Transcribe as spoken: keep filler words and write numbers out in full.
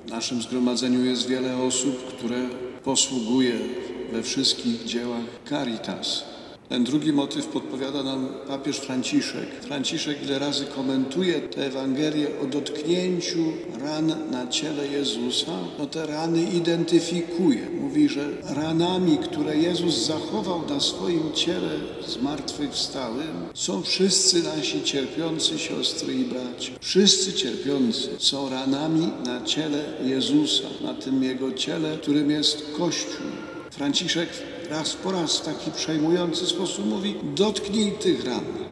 W naszym zgromadzeniu jest wiele osób, które posługuje we wszystkich dziełach Caritas. Ten drugi motyw podpowiada nam papież Franciszek. Franciszek ile razy komentuje tę Ewangelię o dotknięciu ran na ciele Jezusa, no te rany identyfikuje. Mówi, że ranami, które Jezus zachował na swoim ciele zmartwychwstałym, są wszyscy nasi cierpiący siostry i bracia. Wszyscy cierpiący są ranami na ciele Jezusa, na tym Jego ciele, którym jest Kościół. Franciszek raz po raz w taki przejmujący sposób mówi: dotknij tych ran.